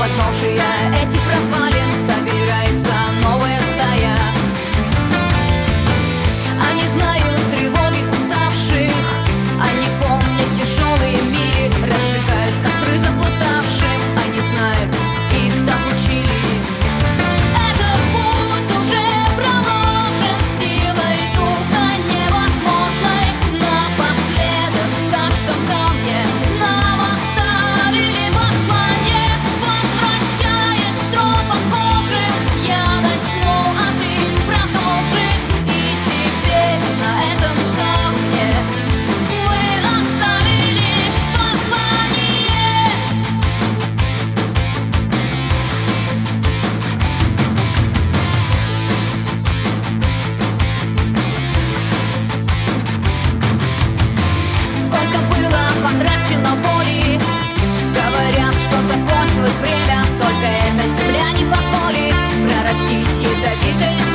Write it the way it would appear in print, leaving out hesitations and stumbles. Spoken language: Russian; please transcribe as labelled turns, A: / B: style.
A: подножия этих развалин собирается новая стая. Они знают тревоги уставших, они помнят тяжелые мири, разжигают костры заплутавшим. Они знают, их так учили. Этот путь уже проложен силой духа невозможной. Напоследок в каждом камне нам оставили послание. Возвращаясь к тропам Божьим, я начну, а ты продолжи. И теперь на этом камне мы оставили послание. Сколько было потрачено боли, говорят, что закончилось время. Только эта земля не позволит прорастить ядовитой